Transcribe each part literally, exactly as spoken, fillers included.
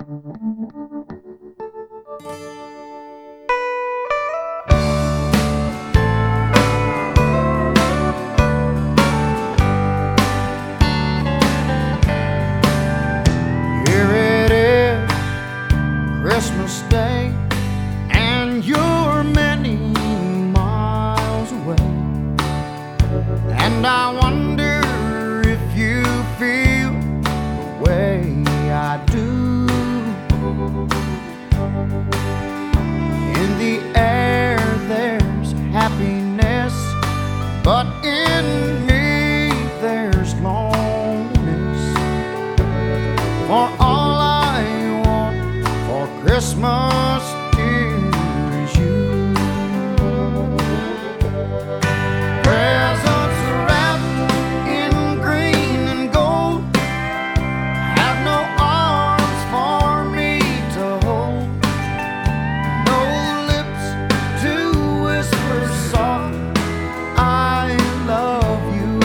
Here it is, Christmas Day, and you're many miles away. And I wonder if you feel the way I do. In the air there's happiness, but in me there's loneliness. For all I want for Christmas is you. Presents wrapped in green and gold have no arms for me to hold, no lips to whisper soft I love you.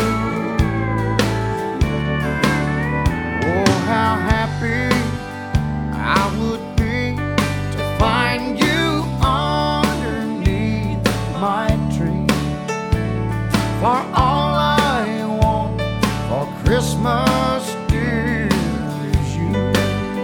Oh, how happy I would be to find you underneath my tree. For all I want for Christmas is you.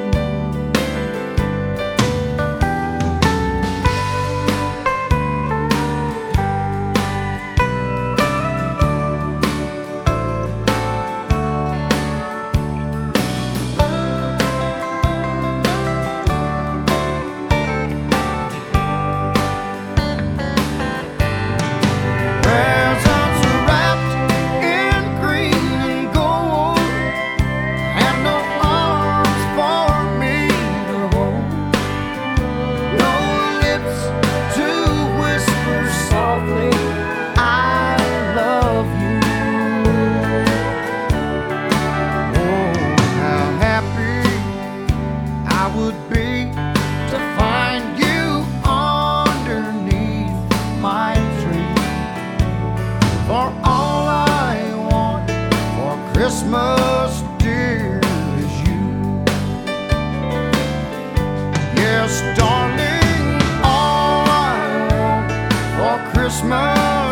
Presents wrapped in green and gold have no arms for me to hold, no lips to whisper softly I love you. Oh, how happy I would be to find you underneath my tree. For all I want for Christmas, dear, is you. Yes, darling, all I want for Christmas